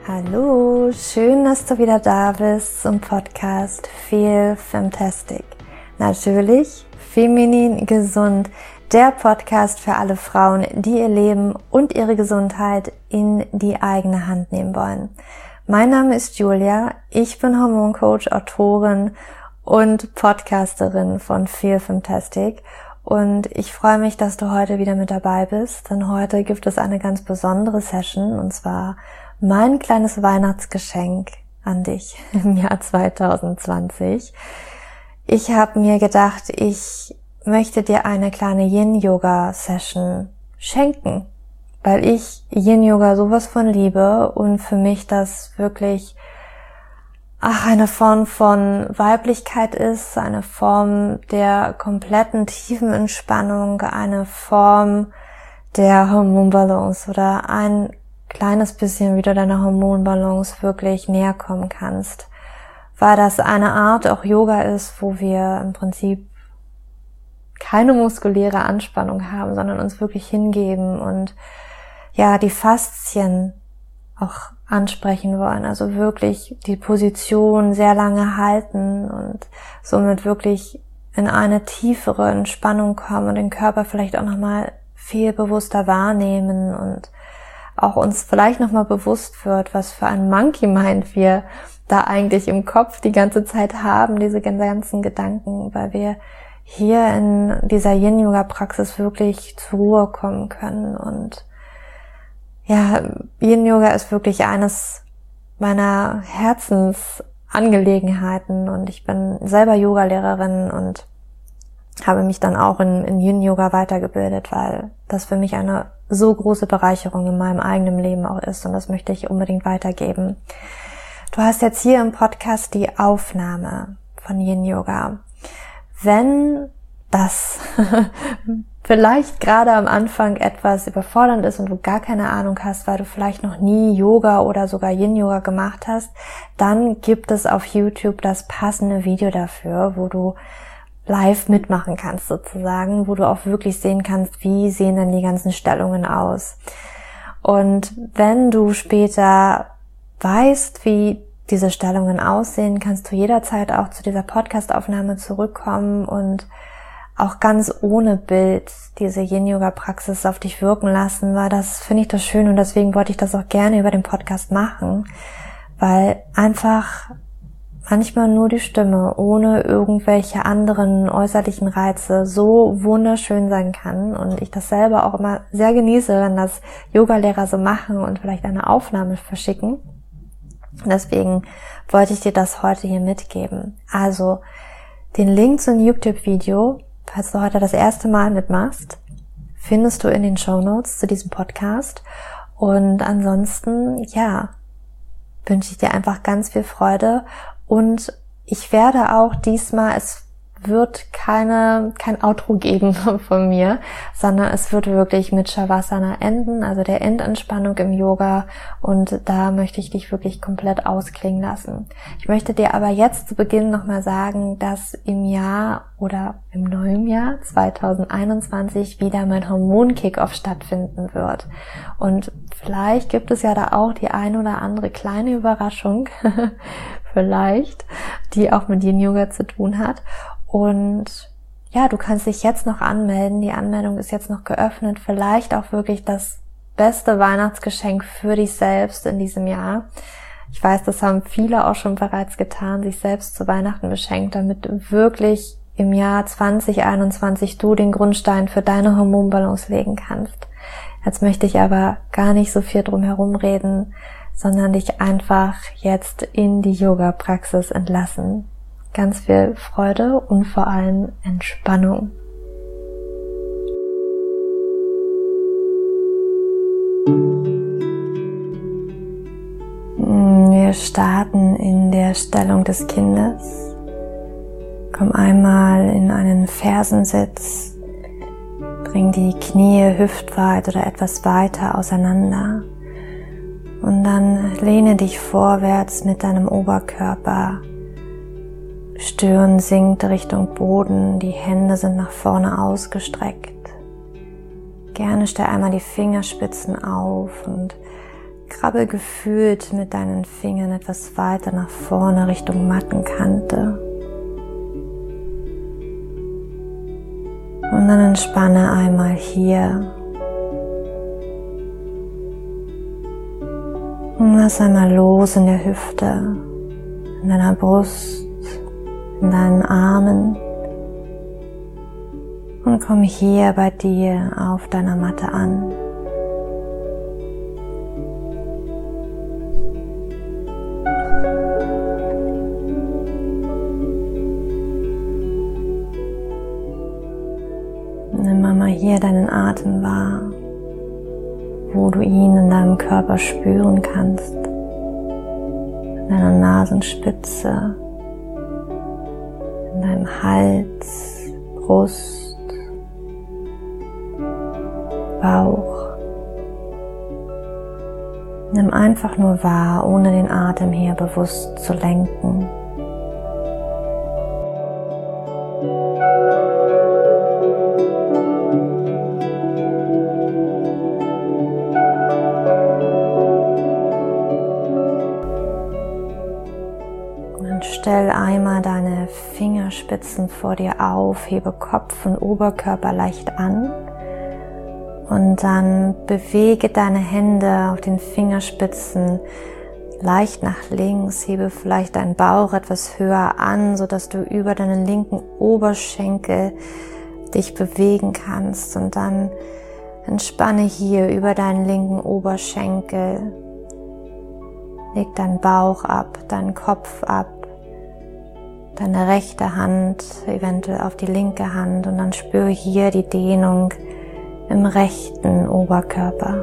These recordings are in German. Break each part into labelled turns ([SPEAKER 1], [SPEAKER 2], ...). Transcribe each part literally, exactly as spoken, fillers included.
[SPEAKER 1] Hallo, schön, dass du wieder da bist zum Podcast Feel Femtastic. Natürlich feminin gesund, der Podcast für alle Frauen, die ihr Leben und ihre Gesundheit in die eigene Hand nehmen wollen. Mein Name ist Julia, ich bin Hormoncoach, Autorin und Podcasterin von Feel Femtastic und ich freue mich, dass du heute wieder mit dabei bist, denn heute gibt es eine ganz besondere Session und zwar mein kleines Weihnachtsgeschenk an dich im Jahr zwanzig zwanzig. Ich habe mir gedacht, ich möchte dir eine kleine Yin-Yoga-Session schenken, weil ich Yin-Yoga sowas von liebe und für mich das wirklich ach, eine Form von Weiblichkeit ist, eine Form der kompletten tiefen Entspannung, eine Form der Hormonbalance oder ein kleines bisschen wieder deiner Hormonbalance wirklich näher kommen kannst, weil das eine Art auch Yoga ist, wo wir im Prinzip keine muskuläre Anspannung haben, sondern uns wirklich hingeben und ja, die Faszien auch ansprechen wollen, also wirklich die Position sehr lange halten und somit wirklich in eine tiefere Entspannung kommen und den Körper vielleicht auch nochmal viel bewusster wahrnehmen und auch uns vielleicht nochmal bewusst wird, was für ein Monkey Mind wir da eigentlich im Kopf die ganze Zeit haben, diese ganzen Gedanken, weil wir hier in dieser Yin-Yoga-Praxis wirklich zur Ruhe kommen können. Und ja, Yin-Yoga ist wirklich eines meiner Herzensangelegenheiten und ich bin selber Yoga-Lehrerin und habe mich dann auch in, in Yin-Yoga weitergebildet, weil das für mich eine so große Bereicherung in meinem eigenen Leben auch ist und das möchte ich unbedingt weitergeben. Du hast jetzt hier im Podcast die Aufnahme von Yin-Yoga. Wenn das vielleicht gerade am Anfang etwas überfordernd ist und du gar keine Ahnung hast, weil du vielleicht noch nie Yoga oder sogar Yin-Yoga gemacht hast, dann gibt es auf YouTube das passende Video dafür, wo du live mitmachen kannst sozusagen, wo du auch wirklich sehen kannst, wie sehen denn die ganzen Stellungen aus. Und wenn du später weißt, wie diese Stellungen aussehen, kannst du jederzeit auch zu dieser Podcast-Aufnahme zurückkommen und auch ganz ohne Bild diese Yin-Yoga-Praxis auf dich wirken lassen, weil das finde ich das schön und deswegen wollte ich das auch gerne über den Podcast machen, weil einfach manchmal nur die Stimme, ohne irgendwelche anderen äußerlichen Reize, so wunderschön sein kann und ich das selber auch immer sehr genieße, wenn das Yogalehrer so machen und vielleicht eine Aufnahme verschicken. Deswegen wollte ich dir das heute hier mitgeben. Also den Link zum YouTube-Video, falls du heute das erste Mal mitmachst, findest du in den Shownotes zu diesem Podcast und ansonsten, ja, wünsche ich dir einfach ganz viel Freude. Und ich werde auch diesmal, es wird keine kein Outro geben von mir, sondern es wird wirklich mit Shavasana enden, also der Endentspannung im Yoga. Und da möchte ich dich wirklich komplett ausklingen lassen. Ich möchte dir aber jetzt zu Beginn nochmal sagen, dass im Jahr oder im neuen Jahr zwanzig einundzwanzig wieder mein Hormon-Kick-Off stattfinden wird. Und vielleicht gibt es ja da auch die ein oder andere kleine Überraschung, vielleicht, die auch mit Yin-Yoga zu tun hat. Und ja, du kannst dich jetzt noch anmelden. Die Anmeldung ist jetzt noch geöffnet. Vielleicht auch wirklich das beste Weihnachtsgeschenk für dich selbst in diesem Jahr. Ich weiß, das haben viele auch schon bereits getan, sich selbst zu Weihnachten beschenkt, damit wirklich im Jahr zwanzig einundzwanzig du den Grundstein für deine Hormonbalance legen kannst. Jetzt möchte ich aber gar nicht so viel drum herum reden, sondern dich einfach jetzt in die Yoga-Praxis entlassen. Ganz viel Freude und vor allem Entspannung. Wir starten in der Stellung des Kindes. Komm einmal in einen Fersensitz. Bring die Knie hüftweit oder etwas weiter auseinander. Und dann lehne dich vorwärts mit deinem Oberkörper. Stirn sinkt Richtung Boden, die Hände sind nach vorne ausgestreckt. Gerne stell einmal die Fingerspitzen auf und krabbel gefühlt mit deinen Fingern etwas weiter nach vorne Richtung Mattenkante. Und dann entspanne einmal hier. Und lass einmal los in der Hüfte, in deiner Brust, in deinen Armen. Und komm hier bei dir auf deiner Matte an. Nimm einmal hier deinen Atem wahr, wo du ihn in deinem Körper spüren kannst. In deiner Nasenspitze, in deinem Hals, Brust, Bauch. Nimm einfach nur wahr, ohne den Atem hier bewusst zu lenken. Stell einmal deine Fingerspitzen vor dir auf, hebe Kopf und Oberkörper leicht an und dann bewege deine Hände auf den Fingerspitzen leicht nach links, hebe vielleicht deinen Bauch etwas höher an, sodass du über deinen linken Oberschenkel dich bewegen kannst und dann entspanne hier über deinen linken Oberschenkel, leg deinen Bauch ab, deinen Kopf ab, deine rechte Hand eventuell auf die linke Hand und dann spüre hier die Dehnung im rechten Oberkörper.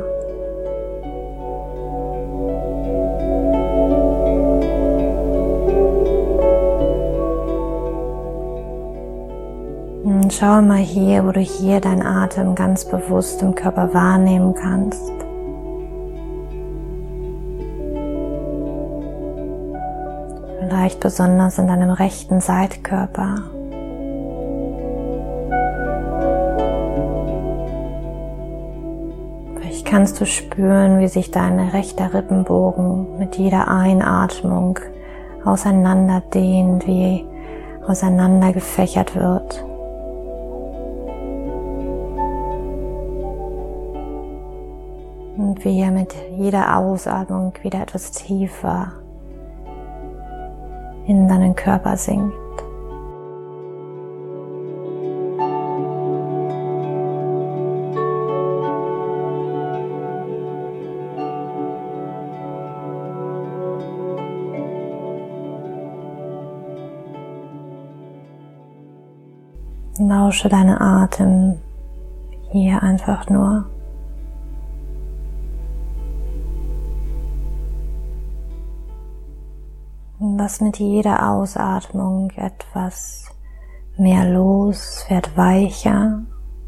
[SPEAKER 1] Und schau mal hier, wo du hier deinen Atem ganz bewusst im Körper wahrnehmen kannst. Vielleicht besonders in deinem rechten Seitkörper. Vielleicht kannst du spüren, wie sich dein rechter Rippenbogen mit jeder Einatmung auseinander dehnt, wie auseinander gefächert wird. Und wie er mit jeder Ausatmung wieder etwas tiefer in deinen Körper sinkt. Lausche deinen Atem hier einfach nur. Lass mit jeder Ausatmung etwas mehr los, wird weicher.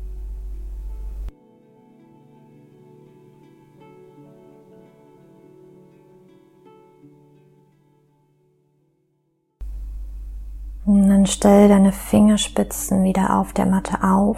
[SPEAKER 1] Und dann stell deine Fingerspitzen wieder auf der Matte auf.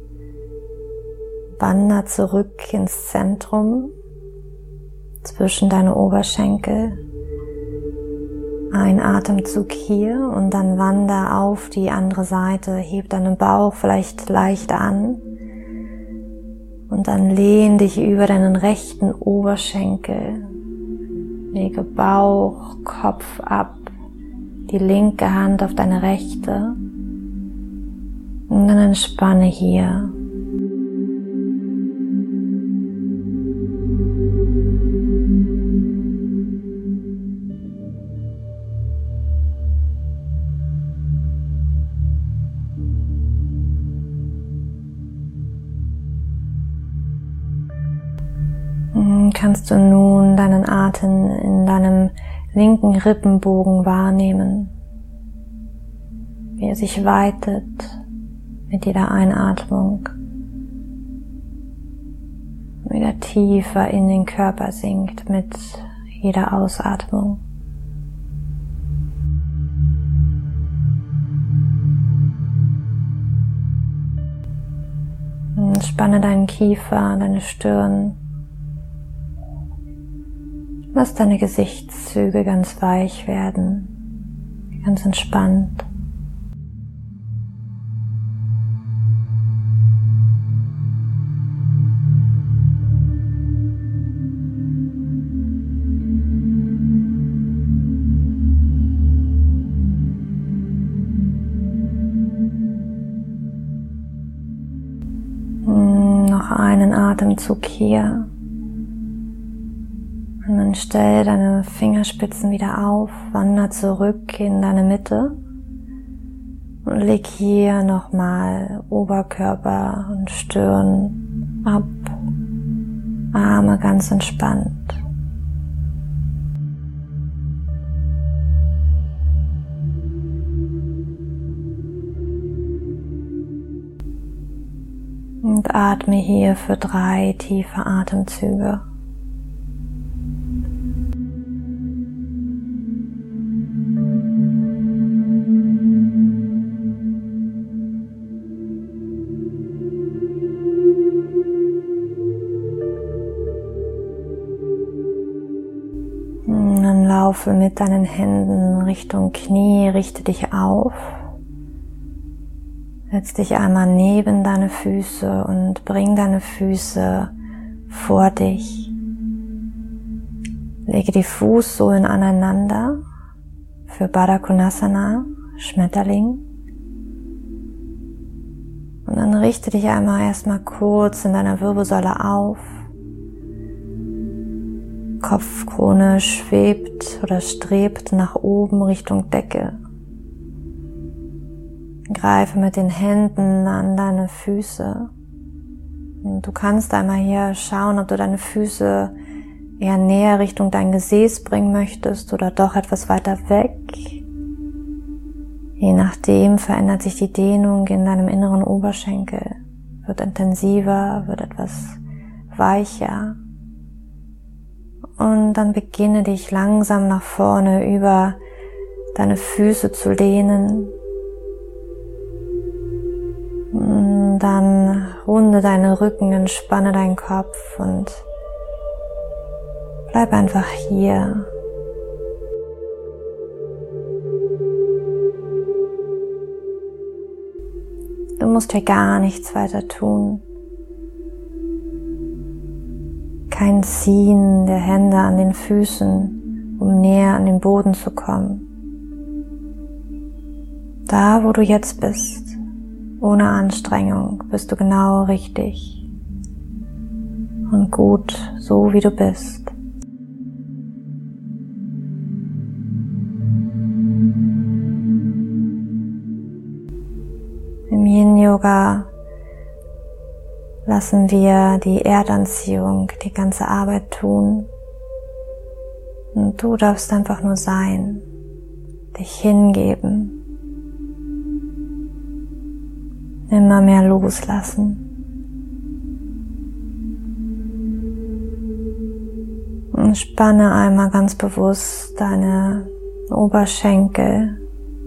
[SPEAKER 1] Wander zurück ins Zentrum, zwischen deine Oberschenkel. Ein Atemzug hier und dann wander auf die andere Seite, heb deinen Bauch vielleicht leicht an und dann lehn dich über deinen rechten Oberschenkel, lege Bauch, Kopf ab, die linke Hand auf deine rechte und dann entspanne hier. Kannst du nun deinen Atem in deinem linken Rippenbogen wahrnehmen, wie er sich weitet mit jeder Einatmung, wieder tiefer in den Körper sinkt mit jeder Ausatmung. Und spanne deinen Kiefer, deine Stirn. Lass deine Gesichtszüge ganz weich werden, ganz entspannt. Noch einen Atemzug hier. Und dann stell deine Fingerspitzen wieder auf, wander zurück in deine Mitte und leg hier nochmal Oberkörper und Stirn ab, Arme ganz entspannt. Und atme hier für drei tiefe Atemzüge. Und dann laufe mit deinen Händen Richtung Knie, richte dich auf. Setz dich einmal neben deine Füße und bring deine Füße vor dich. Lege die Fußsohlen aneinander für Baddha Konasana, Schmetterling. Und dann richte dich einmal erstmal kurz in deiner Wirbelsäule auf. Kopfkrone schwebt oder strebt nach oben Richtung Decke. Greife mit den Händen an deine Füße. Und du kannst einmal hier schauen, ob du deine Füße eher näher Richtung dein Gesäß bringen möchtest oder doch etwas weiter weg. Je nachdem verändert sich die Dehnung in deinem inneren Oberschenkel. Wird intensiver, wird etwas weicher. Und dann beginne dich langsam nach vorne über deine Füße zu lehnen. Und dann runde deinen Rücken, entspanne deinen Kopf und bleib einfach hier. Du musst hier gar nichts weiter tun. Kein Ziehen der Hände an den Füßen, um näher an den Boden zu kommen. Da, wo du jetzt bist, ohne Anstrengung, bist du genau richtig und gut, so wie du bist. Im Yin-Yoga lassen wir die Erdanziehung, die ganze Arbeit tun. Und du darfst einfach nur sein, dich hingeben, immer mehr loslassen. Und spanne einmal ganz bewusst deine Oberschenkel,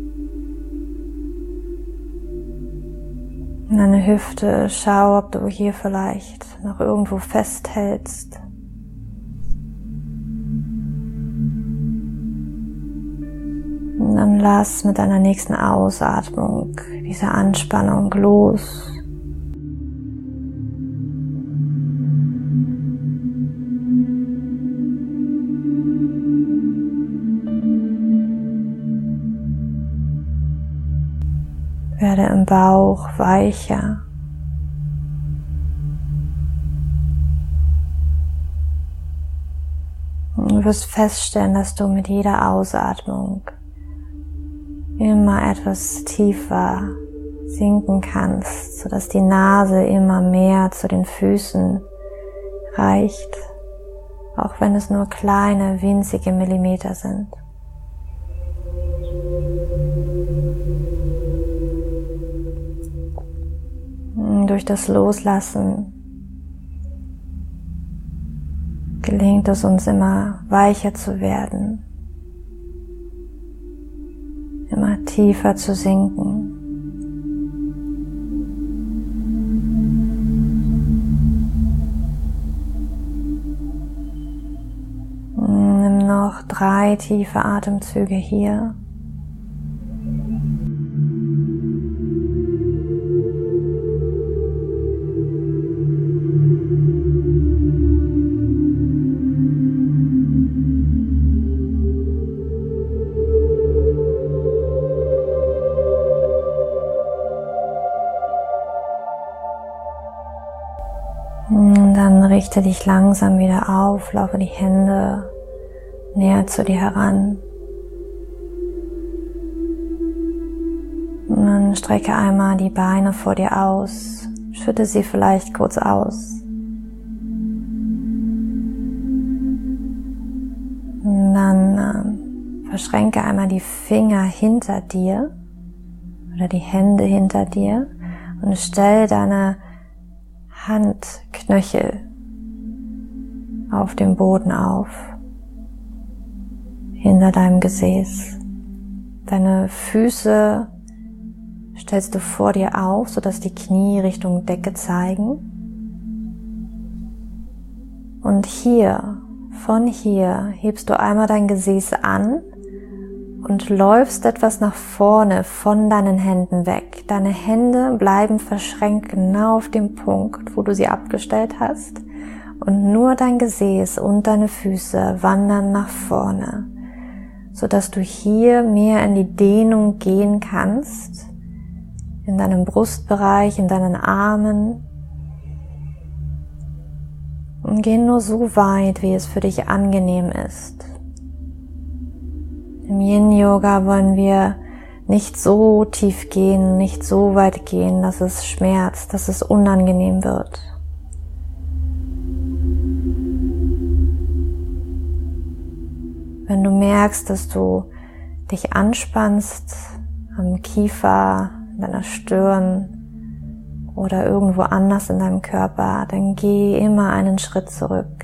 [SPEAKER 1] deine Hüfte. Schau, ob du hier vielleicht noch irgendwo festhältst. Und dann lass mit deiner nächsten Ausatmung diese Anspannung los. Werde im Bauch weicher. Und du wirst feststellen, dass du mit jeder Ausatmung immer etwas tiefer sinken kannst, sodass die Nase immer mehr zu den Füßen reicht, auch wenn es nur kleine, winzige Millimeter sind. Durch das Loslassen gelingt es uns immer weicher zu werden, immer tiefer zu sinken. noch drei tiefe Atemzüge hier. Und dann richte dich langsam wieder auf, laufe die Hände näher zu dir heran. Und dann strecke einmal die Beine vor dir aus, schütte sie vielleicht kurz aus. Und dann äh, verschränke einmal die Finger hinter dir oder die Hände hinter dir und stell deine Handknöchel auf dem Boden auf, hinter deinem Gesäß. Deine Füße stellst du vor dir auf, sodass die Knie Richtung Decke zeigen. Und hier, von hier, hebst du einmal dein Gesäß an und läufst etwas nach vorne von deinen Händen weg. Deine Hände bleiben verschränkt genau auf dem Punkt, wo du sie abgestellt hast. Und nur dein Gesäß und deine Füße wandern nach vorne, sodass du hier mehr in die Dehnung gehen kannst, in deinem Brustbereich, in deinen Armen. Und geh nur so weit, wie es für dich angenehm ist. Im Yin-Yoga wollen wir nicht so tief gehen, nicht so weit gehen, dass es schmerzt, dass es unangenehm wird. Wenn du merkst, dass du dich anspannst am Kiefer, in deiner Stirn oder irgendwo anders in deinem Körper, dann geh immer einen Schritt zurück.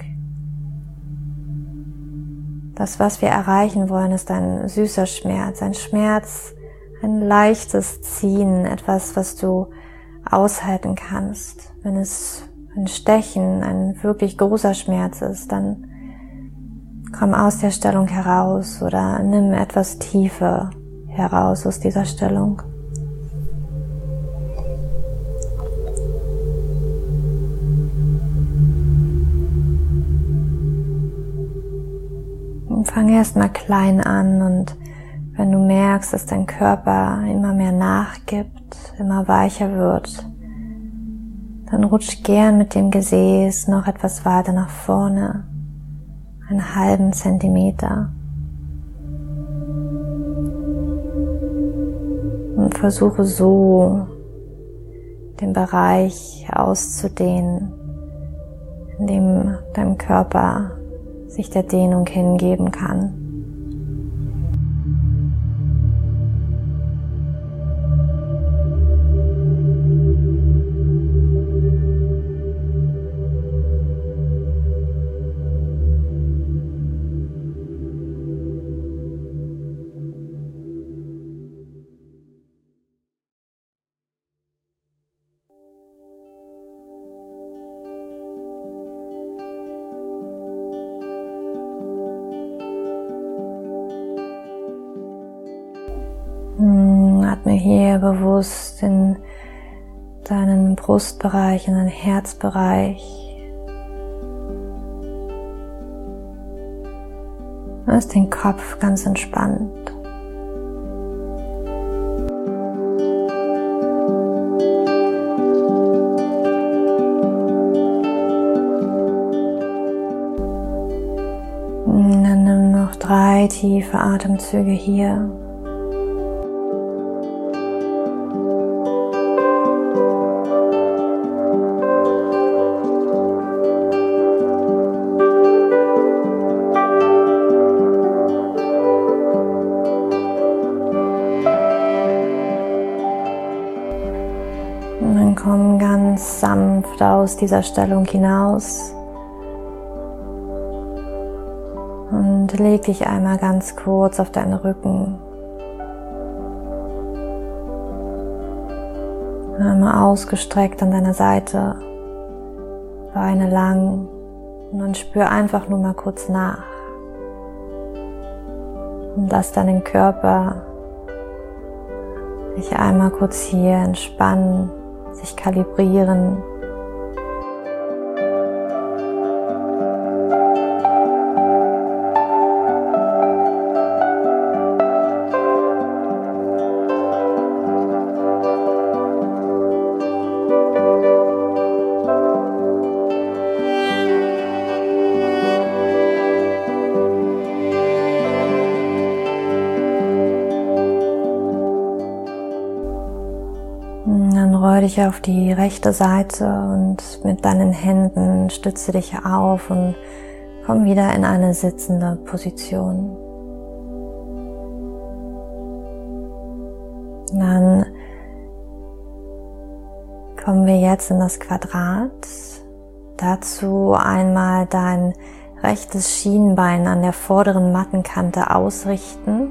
[SPEAKER 1] Das, was wir erreichen wollen, ist ein süßer Schmerz, ein Schmerz, ein leichtes Ziehen, etwas, was du aushalten kannst. Wenn es ein Stechen, ein wirklich großer Schmerz ist, dann komm aus der Stellung heraus oder nimm etwas tiefer heraus aus dieser Stellung. Fang erstmal klein an und wenn du merkst, dass dein Körper immer mehr nachgibt, immer weicher wird, dann rutsch gern mit dem Gesäß noch etwas weiter nach vorne, einen halben Zentimeter. Und versuche so den Bereich auszudehnen, in dem dein Körper sich der Dehnung hingeben kann. Atme hier bewusst in deinen Brustbereich, in deinen Herzbereich. Lass den Kopf ganz entspannt. Und dann nimm noch drei tiefe Atemzüge hier. Und dann komm ganz sanft aus dieser Stellung hinaus und leg dich einmal ganz kurz auf deinen Rücken. Einmal ausgestreckt an deiner Seite, Beine lang und dann spür einfach nur mal kurz nach. Und lass deinen Körper sich einmal kurz hier entspannen, sich kalibrieren. Dann roll dich auf die rechte Seite und mit deinen Händen stütze dich auf und komm wieder in eine sitzende Position. Dann kommen wir jetzt in das Quadrat. Dazu einmal dein rechtes Schienbein an der vorderen Mattenkante ausrichten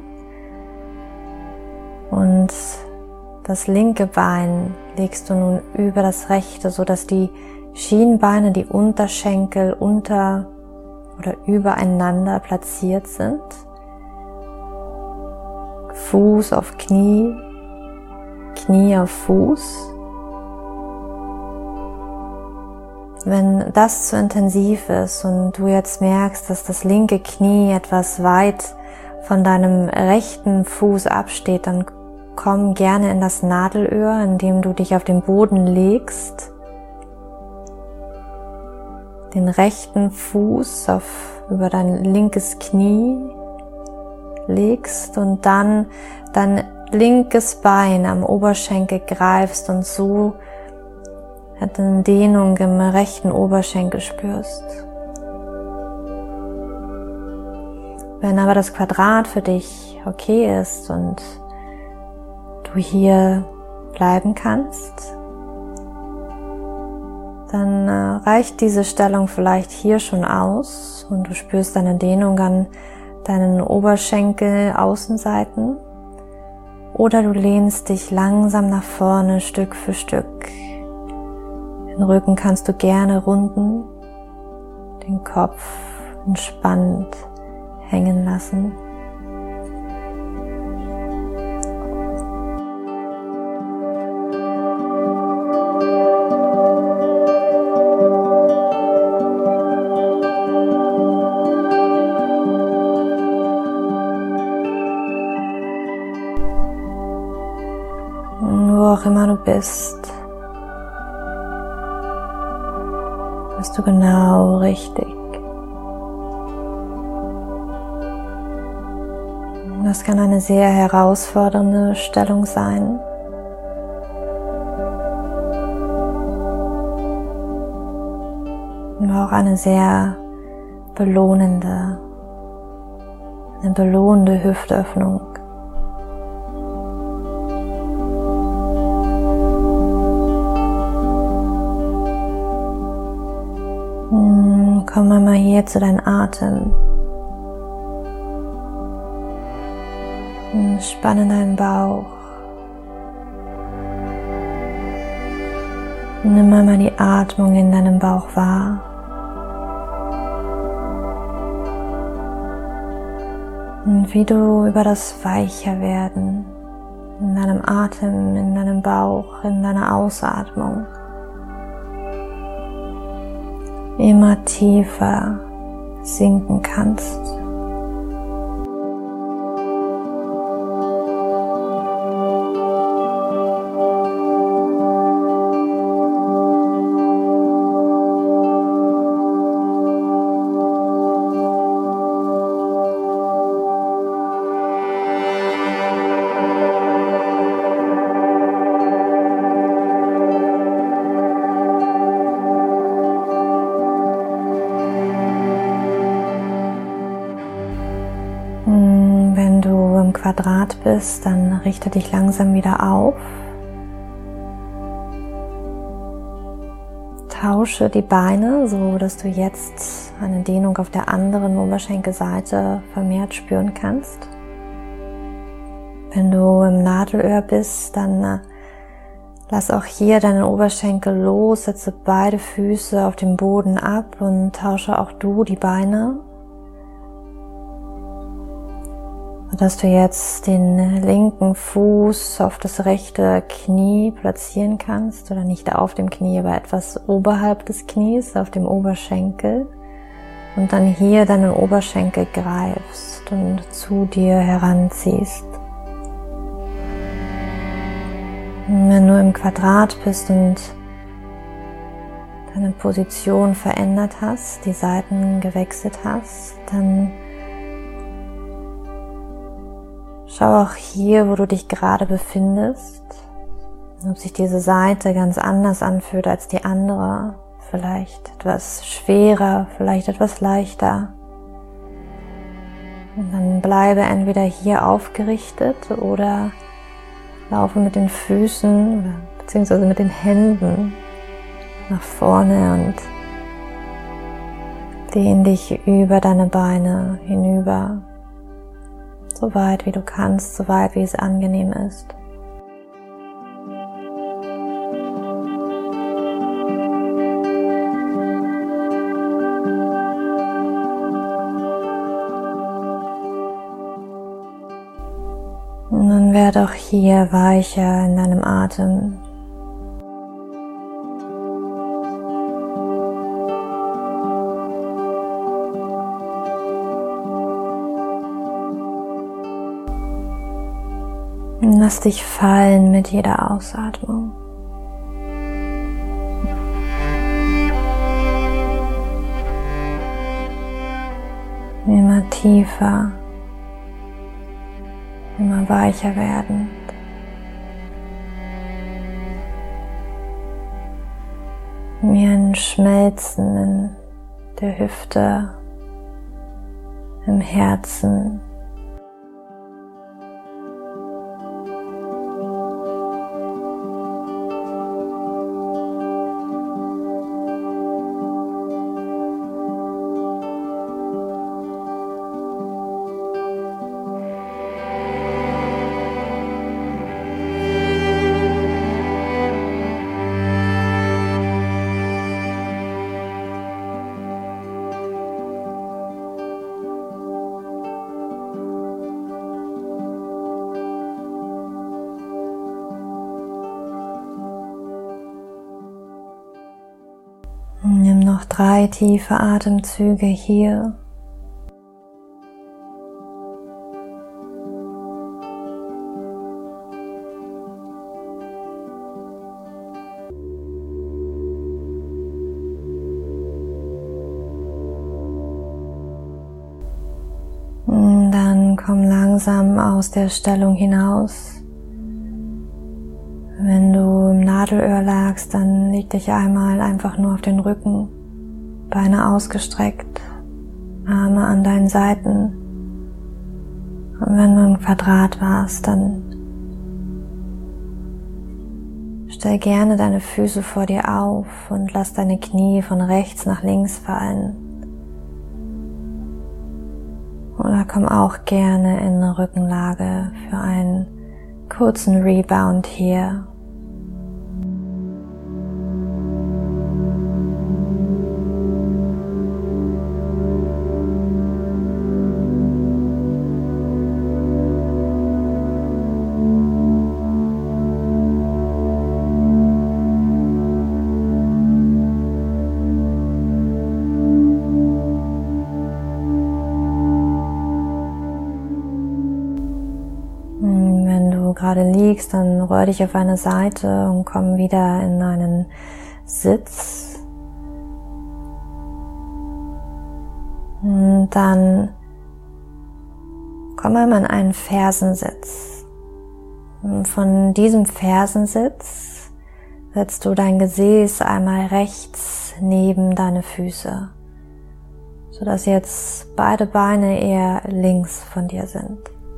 [SPEAKER 1] und das linke Bein legst du nun über das rechte, so dass die Schienbeine, die Unterschenkel unter oder übereinander platziert sind. Fuß auf Knie, Knie auf Fuß. Wenn das zu intensiv ist und du jetzt merkst, dass das linke Knie etwas weit von deinem rechten Fuß absteht, dann komm gerne in das Nadelöhr, indem du dich auf den Boden legst, den rechten Fuß auf, über dein linkes Knie legst und dann dein linkes Bein am Oberschenkel greifst und so eine Dehnung im rechten Oberschenkel spürst. Wenn aber das Quadrat für dich okay ist und du hier bleiben kannst, dann reicht diese Stellung vielleicht hier schon aus und du spürst eine Dehnung an deinen Oberschenkel Außenseiten oder du lehnst dich langsam nach vorne Stück für Stück. Den Rücken kannst du gerne runden, den Kopf entspannt hängen lassen. Wo auch immer du bist, bist du genau richtig. Das kann eine sehr herausfordernde Stellung sein. Aber auch eine sehr belohnende, eine belohnende Hüftöffnung. Komm einmal hier zu deinem Atem. Spanne deinen Bauch. Nimm einmal die Atmung in deinem Bauch wahr. Und wie du über das Weicherwerden in deinem Atem, in deinem Bauch, in deiner Ausatmung immer tiefer sinken kannst. Wenn du im Quadrat bist, dann richte dich langsam wieder auf. Tausche die Beine, so dass du jetzt eine Dehnung auf der anderen Oberschenkelseite vermehrt spüren kannst. Wenn du im Nadelöhr bist, dann lass auch hier deinen Oberschenkel los, setze beide Füße auf den Boden ab und tausche auch du die Beine. sodass du jetzt den linken Fuß auf das rechte Knie platzieren kannst, oder nicht auf dem Knie, aber etwas oberhalb des Knies, auf dem Oberschenkel, und dann hier deinen Oberschenkel greifst und zu dir heranziehst. Und wenn du im Quadrat bist und deine Position verändert hast, die Seiten gewechselt hast, dann schau auch hier, wo du dich gerade befindest, ob sich diese Seite ganz anders anfühlt als die andere, vielleicht etwas schwerer, vielleicht etwas leichter. Und dann bleibe entweder hier aufgerichtet oder laufe mit den Füßen oder beziehungsweise mit den Händen nach vorne und dehn dich über deine Beine hinüber, so weit wie du kannst, so weit wie es angenehm ist. Und dann werde auch hier weicher in deinem Atem. Und lass dich fallen mit jeder Ausatmung. Immer tiefer, immer weicher werdend. Wie ein Schmelzen in der Hüfte, im Herzen. Nimm noch drei tiefe Atemzüge hier. Und dann komm langsam aus der Stellung hinaus. Wenn du im Nadelöhr lagst, dann leg dich einmal einfach nur auf den Rücken, Beine ausgestreckt, Arme an deinen Seiten. Und wenn du im Quadrat warst, dann stell gerne deine Füße vor dir auf und lass deine Knie von rechts nach links fallen. Oder komm auch gerne in eine Rückenlage für einen kurzen Rebound hier. Gerade liegst, dann rühr dich auf eine Seite und komm wieder in einen Sitz. Und dann komm einmal in einen Fersensitz. Und von diesem Fersensitz setzt du dein Gesäß einmal rechts neben deine Füße, sodass jetzt beide Beine eher links von dir sind.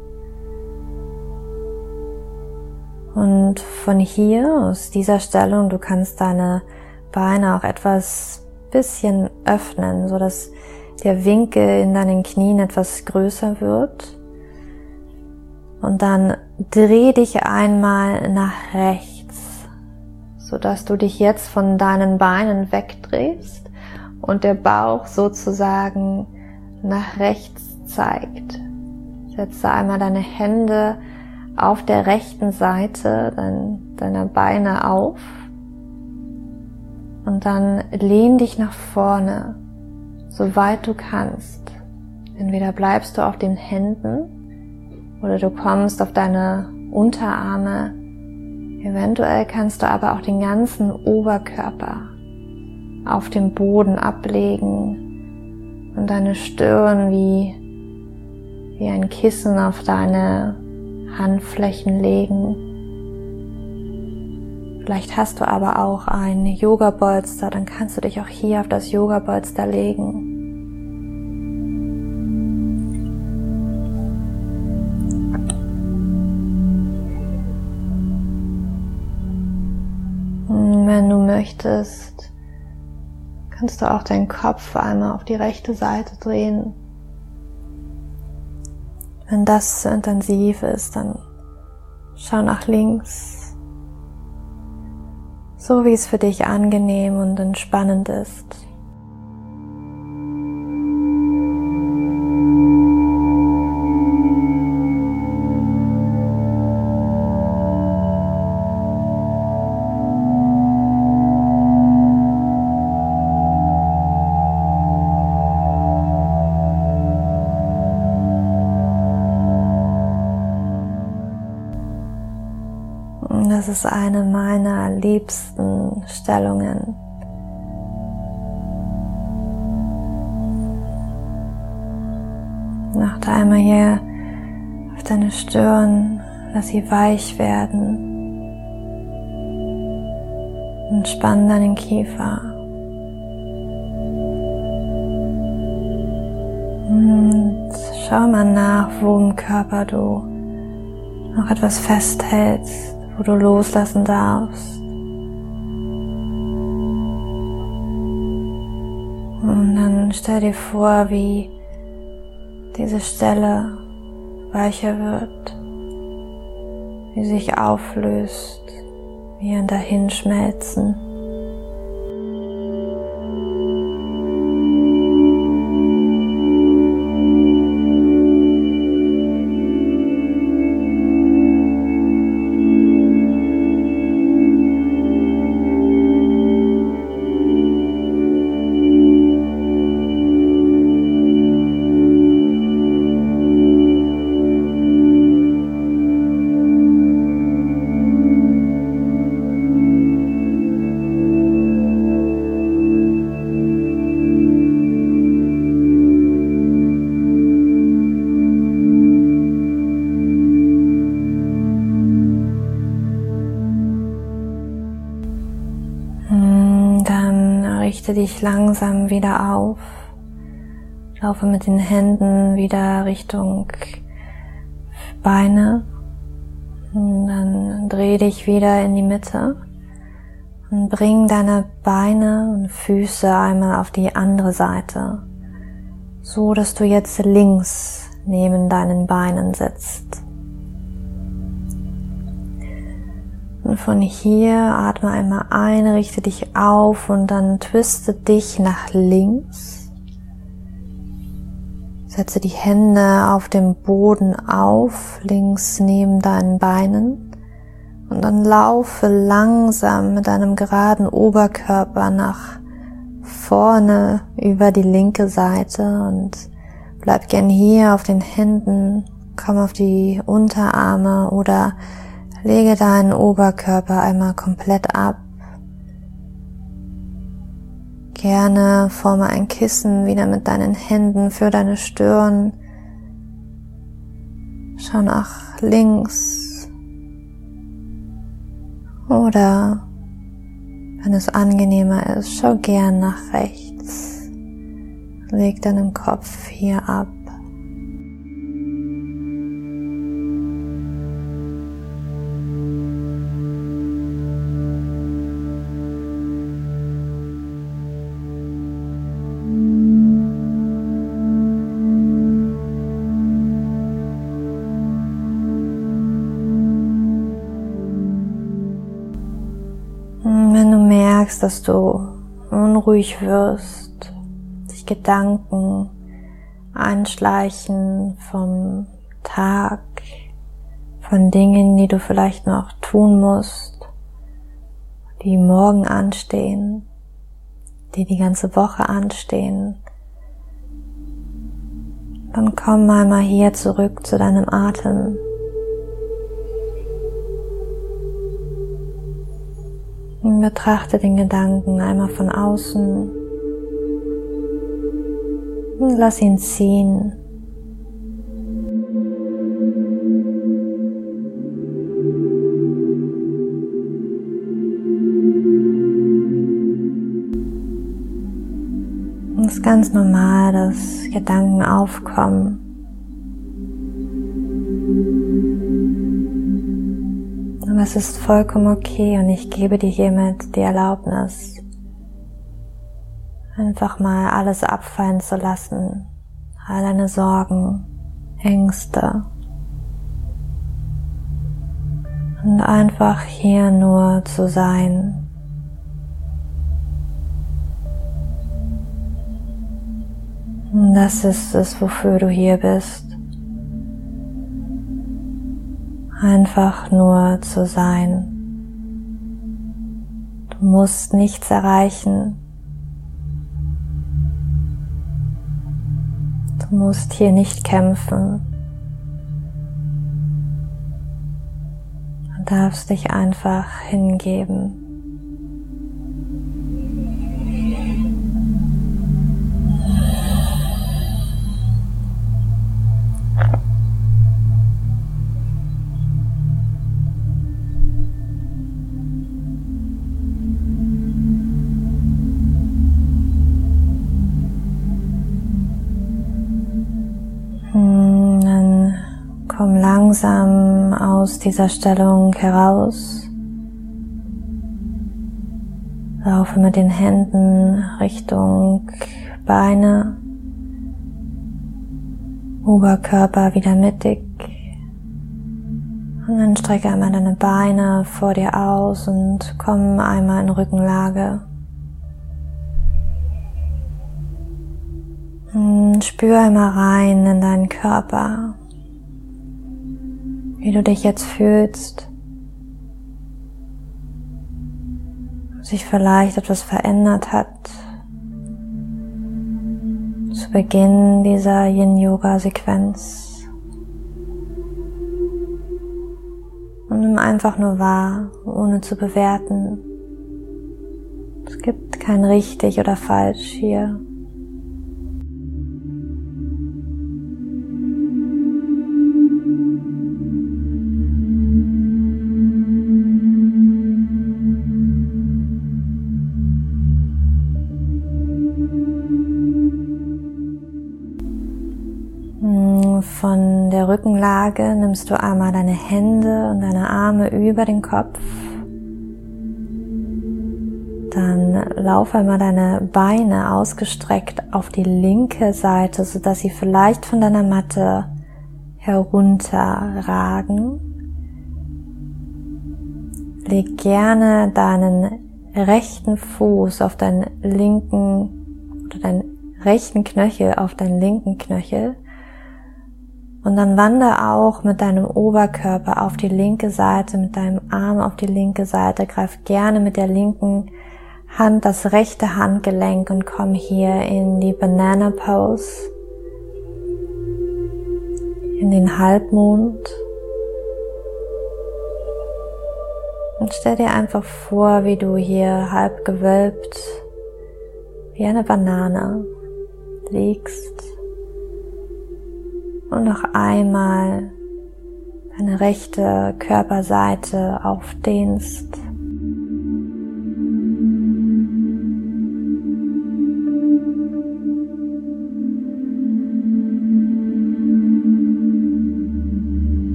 [SPEAKER 1] Und von hier, aus dieser Stellung, du kannst deine Beine auch etwas bisschen öffnen, so dass der Winkel in deinen Knien etwas größer wird. Und dann dreh dich einmal nach rechts, so dass du dich jetzt von deinen Beinen wegdrehst und der Bauch sozusagen nach rechts zeigt. Setze einmal deine Hände auf der rechten Seite deiner Beine auf und dann lehn dich nach vorne, soweit du kannst. Entweder bleibst du auf den Händen oder du kommst auf deine Unterarme. Eventuell kannst du aber auch den ganzen Oberkörper auf dem Boden ablegen und deine Stirn wie, wie ein Kissen auf deine Handflächen legen. Vielleicht hast du aber auch ein Yoga-Bolster, dann kannst du dich auch hier auf das Yoga-Bolster legen. Wenn du möchtest, kannst du auch deinen Kopf einmal auf die rechte Seite drehen. Wenn das zu intensiv ist, dann schau nach links, so wie es für dich angenehm und entspannend ist. Das ist eine meiner liebsten Stellungen. Achte einmal hier auf deine Stirn, lass sie weich werden. Entspann deinen Kiefer. Und schau mal nach, wo im Körper du noch etwas festhältst, wo du loslassen darfst. Und dann stell dir vor, wie diese Stelle weicher wird, wie sie sich auflöst, wie ein Dahinschmelzen. Richte dich langsam wieder auf, laufe mit den Händen wieder Richtung Beine und dann dreh dich wieder in die Mitte und bring deine Beine und Füße einmal auf die andere Seite, so dass du jetzt links neben deinen Beinen sitzt. Und von hier atme einmal ein, richte dich auf und dann twiste dich nach links. Setze die Hände auf dem Boden auf, links neben deinen Beinen. Und dann laufe langsam mit deinem geraden Oberkörper nach vorne über die linke Seite und bleib gern hier auf den Händen, komm auf die Unterarme oder lege deinen Oberkörper einmal komplett ab. Gerne forme ein Kissen wieder mit deinen Händen für deine Stirn. Schau nach links. Oder, wenn es angenehmer ist, schau gern nach rechts. Leg deinen Kopf hier ab. Wenn du merkst, dass du unruhig wirst, sich Gedanken einschleichen vom Tag, von Dingen, die du vielleicht noch tun musst, die morgen anstehen, die die ganze Woche anstehen. Dann komm einmal hier zurück zu deinem Atem. Und betrachte den Gedanken einmal von außen und lass ihn ziehen. Es ist ganz normal, dass Gedanken aufkommen. Aber es ist vollkommen okay und ich gebe dir hiermit die Erlaubnis, einfach mal alles abfallen zu lassen, all deine Sorgen, Ängste und einfach hier nur zu sein. Und das ist es, wofür du hier bist. Einfach nur zu sein. Du musst nichts erreichen. Du musst hier nicht kämpfen. Du darfst dich einfach hingeben. Dann komm langsam aus dieser Stellung heraus. Laufe mit den Händen Richtung Beine, Oberkörper wieder mittig. Und dann strecke einmal deine Beine vor dir aus und komm einmal in Rückenlage. Und spür einmal rein in deinen Körper, wie du dich jetzt fühlst, ob sich vielleicht etwas verändert hat zu Beginn dieser Yin-Yoga-Sequenz. Und nimm einfach nur wahr, ohne zu bewerten. Es gibt kein richtig oder falsch hier. Von der Rückenlage nimmst du einmal deine Hände und deine Arme über den Kopf. Dann lauf einmal deine Beine ausgestreckt auf die linke Seite, sodass sie vielleicht von deiner Matte herunterragen. Leg gerne deinen rechten Fuß auf deinen linken oder deinen rechten Knöchel auf deinen linken Knöchel. Und dann wandere auch mit deinem Oberkörper auf die linke Seite, mit deinem Arm auf die linke Seite. Greif gerne mit der linken Hand das rechte Handgelenk und komm hier in die Banana Pose, in den Halbmond. Und stell dir einfach vor, wie du hier halb gewölbt, wie eine Banane liegst. Und noch einmal deine rechte Körperseite aufdehnst.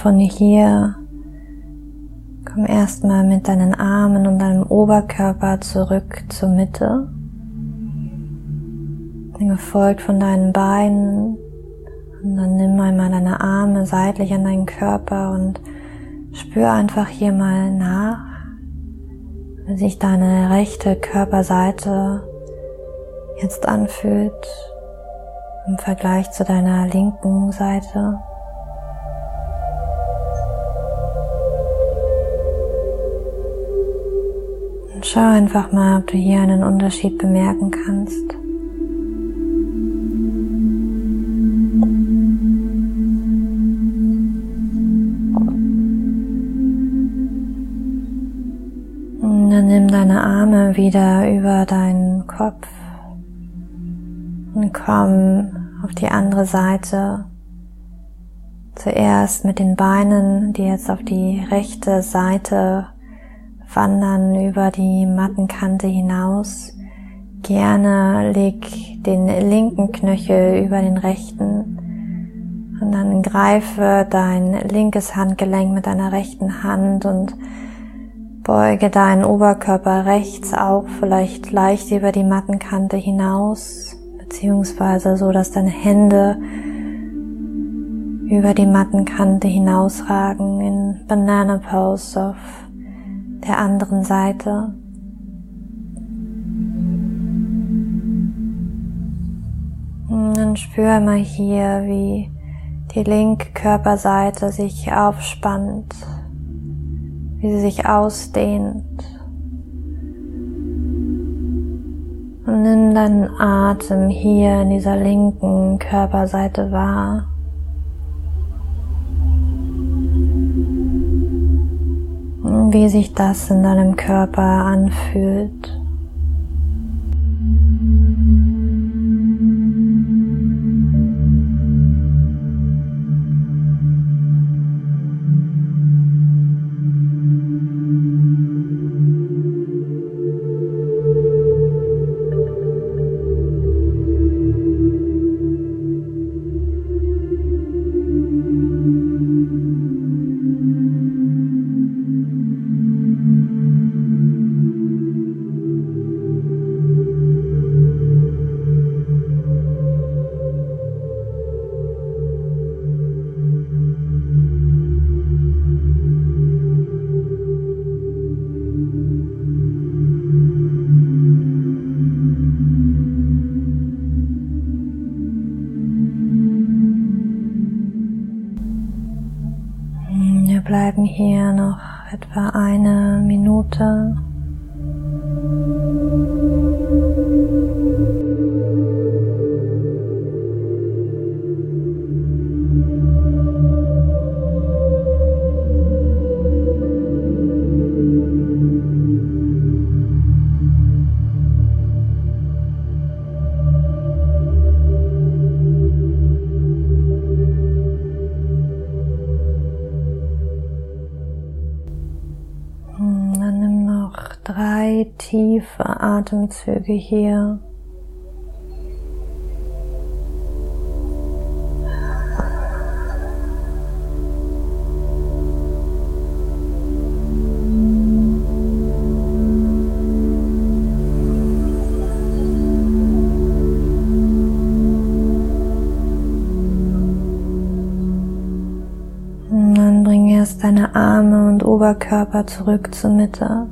[SPEAKER 1] von hier komm erstmal mit deinen Armen und deinem Oberkörper zurück zur Mitte, gefolgt von deinen Beinen. Und dann nimm einmal deine Arme seitlich an deinen Körper und spür einfach hier mal nach, wie sich deine rechte Körperseite jetzt anfühlt im Vergleich zu deiner linken Seite. Und schau einfach mal, ob du hier einen Unterschied bemerken kannst. Und dann nimm deine Arme wieder über deinen Kopf und komm auf die andere Seite. Zuerst mit den Beinen, die jetzt auf die rechte Seite wandern, über die Mattenkante hinaus. Gerne leg den linken Knöchel über den rechten und dann greife dein linkes Handgelenk mit deiner rechten Hand und beuge deinen Oberkörper rechts auch vielleicht leicht über die Mattenkante hinaus, beziehungsweise so, dass deine Hände über die Mattenkante hinausragen in Banana Pose auf der anderen Seite. Und dann spür mal hier, wie die linke Körperseite sich aufspannt, wie sie sich ausdehnt. Und nimm deinen Atem hier in dieser linken Körperseite wahr. Und wie sich das in deinem Körper anfühlt. Wir bleiben hier noch etwa eine Minute. Drei tiefe Atemzüge hier. Und dann bring erst deine Arme und Oberkörper zurück zur Mitte.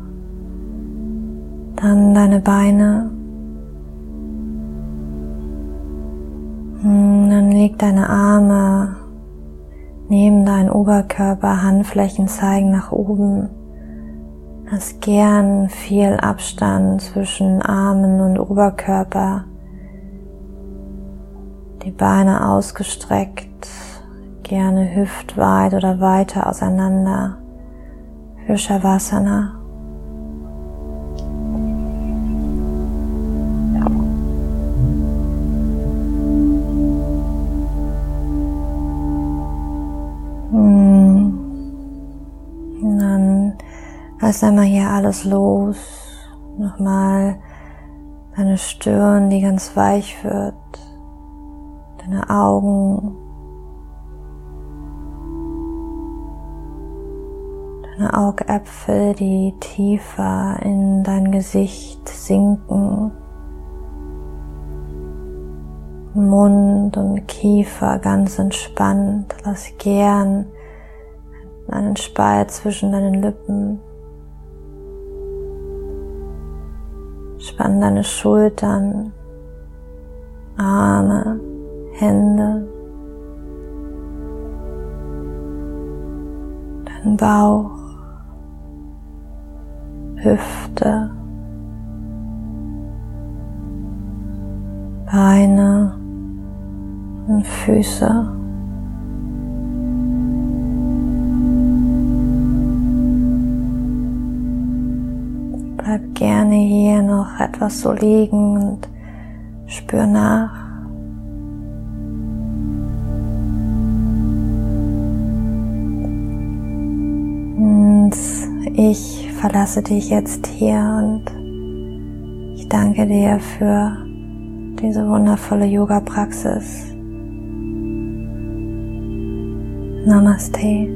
[SPEAKER 1] Dann deine Beine. Und dann leg deine Arme neben deinen Oberkörper, Handflächen zeigen nach oben. Lass gern viel Abstand zwischen Armen und Oberkörper. Die Beine ausgestreckt, gerne hüftweit oder weiter auseinander für Shavasana. Und dann lass einmal hier alles los. Nochmal deine Stirn, die ganz weich wird. Deine Augen. Deine Augäpfel, die tiefer in dein Gesicht sinken. Mund und Kiefer ganz entspannt. Lass gern einen Spalt zwischen deinen Lippen. Spann deine Schultern, Arme, Hände, deinen Bauch, Hüfte, Beine und Füße. Bleib gerne hier noch etwas so liegen und spür nach. Und ich verlasse dich jetzt hier und ich danke dir für diese wundervolle Yoga-Praxis. Namaste.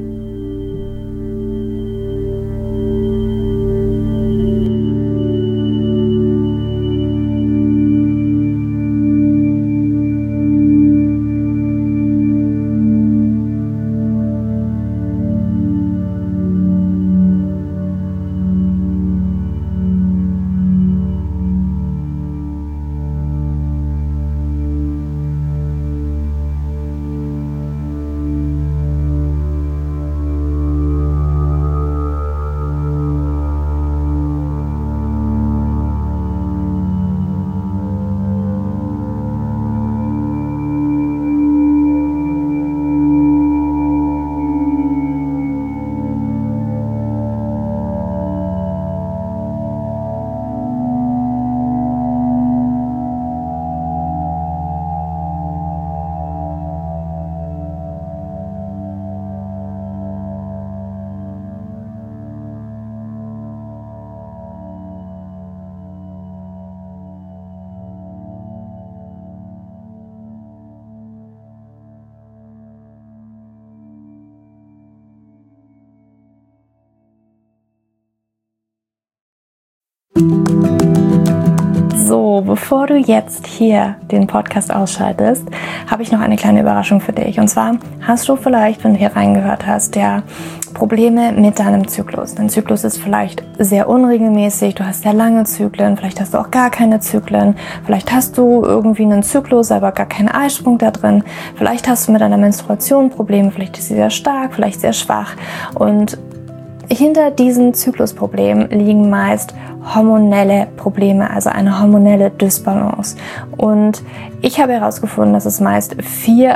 [SPEAKER 1] So, bevor du jetzt hier den Podcast ausschaltest, habe ich noch eine kleine Überraschung für dich. Und zwar hast du vielleicht, wenn du hier reingehört hast, ja Probleme mit deinem Zyklus. Dein Zyklus ist vielleicht sehr unregelmäßig, du hast sehr lange Zyklen, vielleicht hast du auch gar keine Zyklen, vielleicht hast du irgendwie einen Zyklus, aber gar keinen Eisprung da drin, vielleicht hast du mit deiner Menstruation Probleme, vielleicht ist sie sehr stark, vielleicht sehr schwach und hinter diesen Zyklusproblemen liegen meist hormonelle Probleme, also eine hormonelle Dysbalance. Und ich habe herausgefunden, dass es meist vier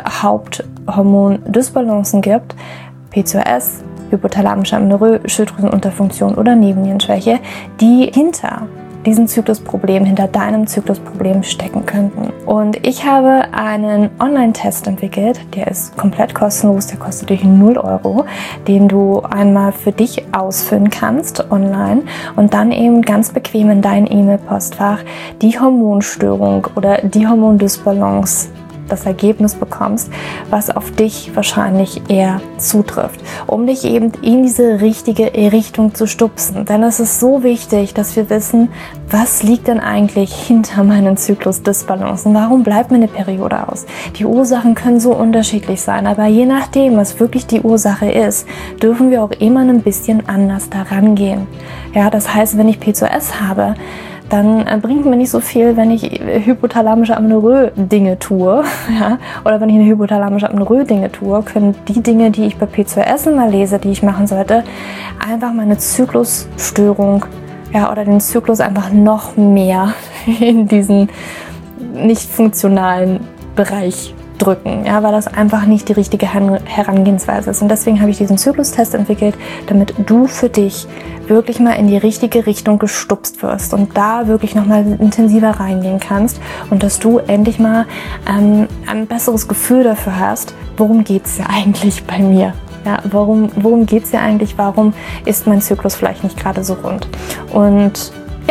[SPEAKER 1] Haupthormon-Dysbalancen gibt: P C O S, hypothalamische Amenorrhoe, Schilddrüsenunterfunktion oder Nebennierenschwäche, die hinter diesen Zyklusproblem, hinter deinem Zyklusproblem stecken könnten. Und ich habe einen Online-Test entwickelt, der ist komplett kostenlos, der kostet dich null Euro, den du einmal für dich ausfüllen kannst online und dann eben ganz bequem in dein E-Mail-Postfach die Hormonstörung oder die Hormondysbalance, das Ergebnis bekommst, was auf dich wahrscheinlich eher zutrifft, um dich eben in diese richtige Richtung zu stupsen. Denn es ist so wichtig, dass wir wissen, was liegt denn eigentlich hinter meinen Zyklus-Dysbalancen? Warum bleibt mir eine Periode aus? Die Ursachen können so unterschiedlich sein, aber je nachdem, was wirklich die Ursache ist, dürfen wir auch immer ein bisschen anders daran gehen. Ja, das heißt, wenn ich P C O S habe, dann bringt mir nicht so viel, wenn ich hypothalamische Amenorrhoe Dinge tue, ja, oder wenn ich eine hypothalamische Amenorrhoe Dinge tue, können die Dinge, die ich bei P C O S immer lese, die ich machen sollte, einfach meine Zyklusstörung, ja, oder den Zyklus einfach noch mehr in diesen nicht funktionalen Bereich drücken, ja, weil das einfach nicht die richtige Herangehensweise ist. Und deswegen habe ich diesen Zyklustest entwickelt, damit du für dich wirklich mal in die richtige Richtung gestupst wirst und da wirklich nochmal intensiver reingehen kannst und dass du endlich mal ähm, ein besseres Gefühl dafür hast, worum geht es ja eigentlich bei mir? Ja, warum, worum geht es ja eigentlich? Warum ist mein Zyklus vielleicht nicht gerade so rund? Und ja,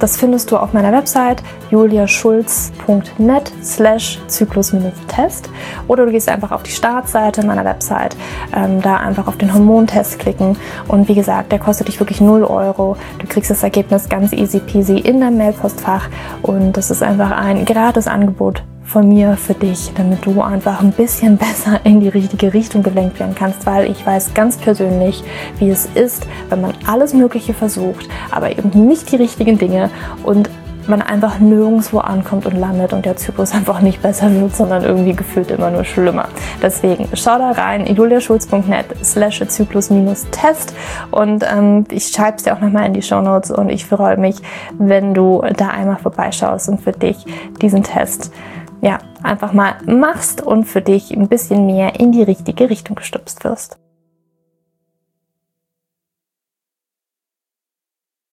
[SPEAKER 1] Das findest du auf meiner Website juliaschulz.net slash Zyklus-Test oder du gehst einfach auf die Startseite meiner Website, ähm, da einfach auf den Hormontest klicken und wie gesagt, der kostet dich wirklich null Euro. Du kriegst das Ergebnis ganz easy peasy in dein Mailpostfach und das ist einfach ein gratis Angebot von mir für dich, damit du einfach ein bisschen besser in die richtige Richtung gelenkt werden kannst, weil ich weiß ganz persönlich, wie es ist, wenn man alles Mögliche versucht, aber eben nicht die richtigen Dinge und man einfach nirgendwo ankommt und landet und der Zyklus einfach nicht besser wird, sondern irgendwie gefühlt immer nur schlimmer. Deswegen schau da rein, juliaschulz.net slash Zyklus-Test und ähm, ich schreibe es dir auch nochmal in die Shownotes und ich freue mich, wenn du da einmal vorbeischaust und für dich diesen Test ja, einfach mal machst und für dich ein bisschen mehr in die richtige Richtung gestupst wirst.